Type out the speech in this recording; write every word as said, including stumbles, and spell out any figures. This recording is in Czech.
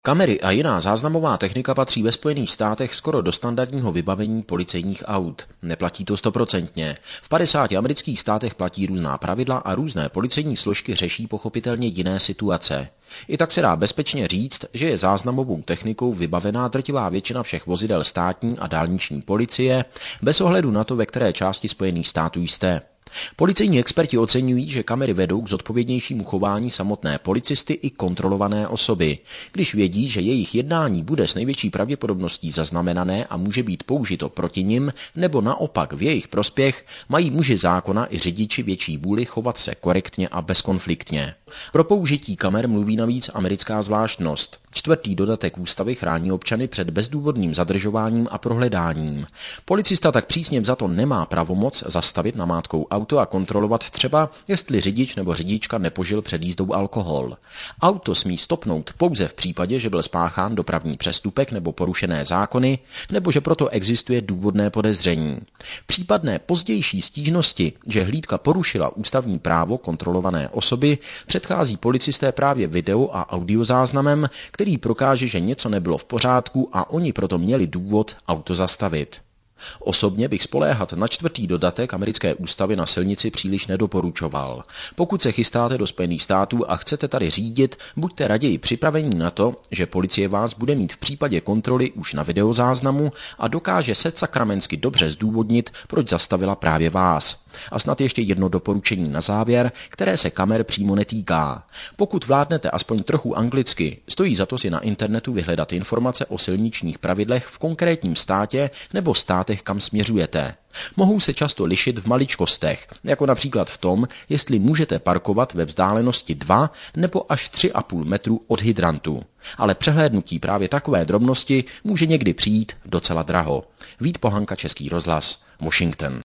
Kamery a jiná záznamová technika patří ve Spojených státech skoro do standardního vybavení policejních aut. Neplatí to stoprocentně. V padesáti amerických státech platí různá pravidla a různé policejní složky řeší pochopitelně jiné situace. I tak se dá bezpečně říct, že je záznamovou technikou vybavená drtivá většina všech vozidel státní a dálniční policie, bez ohledu na to, ve které části Spojených států jste. Policejní experti oceňují, že kamery vedou k zodpovědnějšímu chování samotné policisty i kontrolované osoby, když vědí, že jejich jednání bude s největší pravděpodobností zaznamenané a může být použito proti nim, nebo naopak v jejich prospěch, mají muži zákona i řidiči větší vůli chovat se korektně a bezkonfliktně. Pro použití kamer mluví navíc americká zvláštnost. Čtvrtý dodatek ústavy chrání občany před bezdůvodným zadržováním a prohledáním. Policista tak přísně vzato nemá pravomoc zastavit namátkou auto a kontrolovat třeba, jestli řidič nebo řidička nepožil před jízdou alkohol. Auto smí stopnout pouze v případě, že byl spáchán dopravní přestupek nebo porušené zákony, nebo že proto existuje důvodné podezření. Případné pozdější stížnosti, že hlídka porušila ústavní právo kontrolované osoby, předchází policisté právě video a audiozáznamem, který prokáže, že něco nebylo v pořádku a oni proto měli důvod auto zastavit. Osobně bych spoléhat na čtvrtý dodatek americké ústavy na silnici příliš nedoporučoval. Pokud se chystáte do Spojených států a chcete tady řídit, buďte raději připraveni na to, že policie vás bude mít v případě kontroly už na videozáznamu a dokáže se sakramensky dobře zdůvodnit, proč zastavila právě vás. A snad ještě jedno doporučení na závěr, které se kamer přímo netýká. Pokud vládnete aspoň trochu anglicky, stojí za to si na internetu vyhledat informace o silničních pravidlech v konkrétním státě nebo státech, kam směřujete. Mohou se často lišit v maličkostech, jako například v tom, jestli můžete parkovat ve vzdálenosti dva nebo až tři a půl metru od hydrantu. Ale přehlédnutí právě takové drobnosti může někdy přijít docela draho. Vít Pohanka, Český rozhlas, Washington.